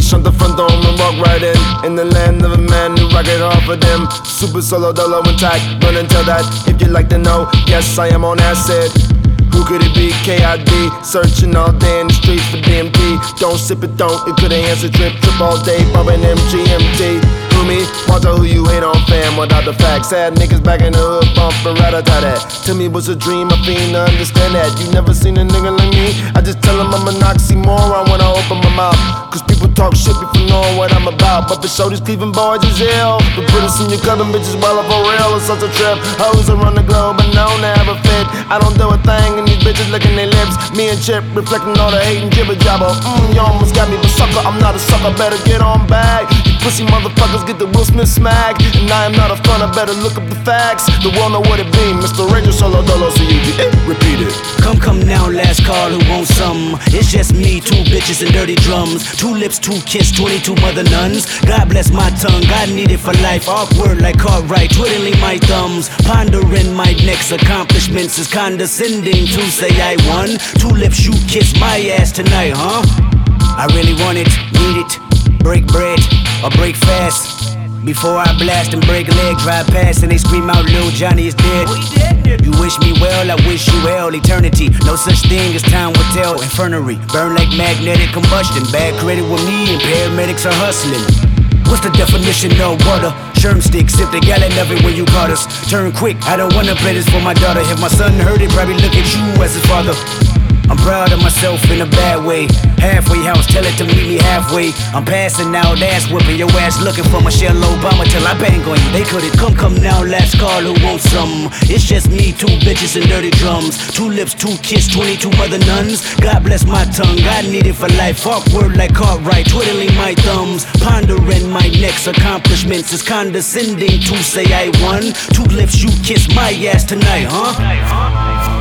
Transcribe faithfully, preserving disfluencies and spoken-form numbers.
shut the front door and walk right in. In the land of a man who rock it off of them. Super solo dolo intact, run and tell that if you'd like to know. Yes, I am on acid. Who could it be? K I D. Searching all day in the streets for D M T. Don't sip it, don't. It could've answered trip, trip all day, bumping M G M T. Who me? Watch out who you hate on, fam, without the facts. Sad niggas back in the hood, bumping rat-a-tat-tat. To me, what's a dream? I fiend to understand that. You never seen a nigga like me? I just tell him I'm an oxymoron when I open my mouth. Cause people talk shit before knowing what I'm about. But for sure, these Cleveland boys is ill. The put us in your club and bitches well for real. It's such a trip. Hoes around the globe, but known to have a fit. I don't do a thing, and these bitches licking their lips. Me and Chip reflecting all the hate and jibber jabber. Mmm, you almost got me, but sucker, I'm not a sucker. Better get on back. You pussy motherfuckers get the Will Smith smack. And I am not a fun, I better look up the facts. The world know what it be. Mister Ranger Solo Dolo, so you get it. Repeat it. Come, come now, last call, who wants some? It's just me, two bitches and dirty drums. Two lips, two kiss, twenty-two mother nuns. God bless my tongue, God need it for life. Awkward like Cartwright, twiddling my thumbs. Pondering my next accomplishments is condescending to say I won. Two lips, you kiss my ass tonight, huh? I really want it, need it. Break bread or break fast. Before I blast and break a leg, drive past and they scream out, Lil Johnny is dead. You wish me well, I wish you hell. Eternity, no such thing as time will tell. Infernary, burn like magnetic combustion. Bad credit with me and paramedics are hustling. What's the definition of water? Sherm stick, sip the gallon of it when you caught us. Turn quick, I don't wanna play this for my daughter. If my son heard it, probably look at you as his father. I'm proud of myself in a bad way. Halfway house, tell it to meet me halfway. I'm passing out, ass whipping your ass, looking for Michelle Obama till I bang on you. They could've come, come now, last call, who wants some? It's just me, two bitches and dirty drums. Two lips, two kiss, twenty-two mother nuns. God bless my tongue, God need it for life. Awkward like Cartwright, twiddling my thumbs. Pondering my next accomplishments is condescending to say I won. Two lips, you kiss my ass tonight, huh?